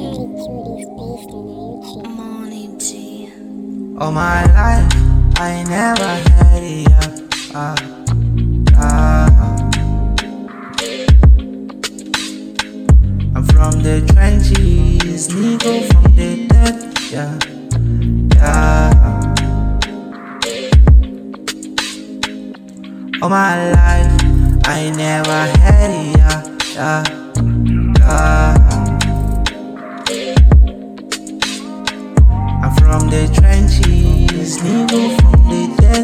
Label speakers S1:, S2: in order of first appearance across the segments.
S1: All my life, I never had it up. I'm from the trenches, nigga from the dead, yeah. All my life, I never had it up. I'm from the trenches, nigga from the dead,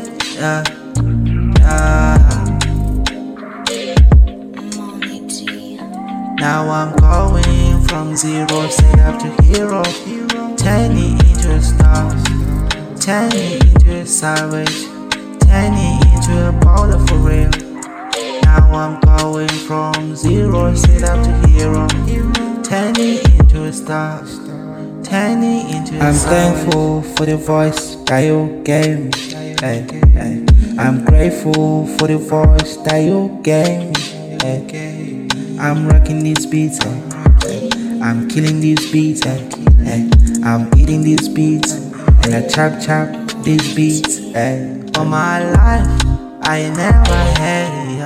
S1: Now I'm going from zero, straight up to hero. Turning into a star, turning into a savage, turning into a baller for real. Now I'm going from zero, straight up to hero. Turning into a star, turning into a
S2: I'm
S1: savage.
S2: thankful for the voice that you gave me. I'm grateful for the voice that you gave me. I'm rocking these beats, I'm killing these beats, I'm eating these beats, and I chop these beats.
S1: All my life, I never had it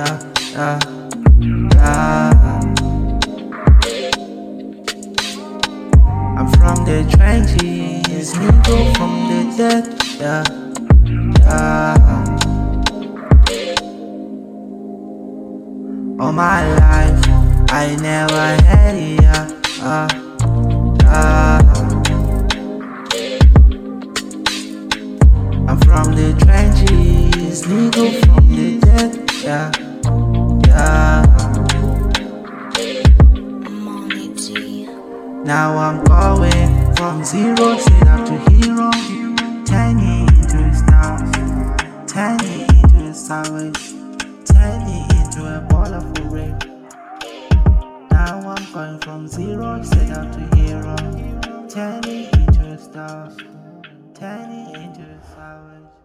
S1: I'm from the trenches, nigga from the dead, All my life, I never had it I'm from the trenches, nigga from the dead, Now I'm going from zero, straight up to hero. Turning into a star, turning into a savage, turning into a baller for real. Now I'm going from zero, straight up to hero. Turning into a star, turning into a savage.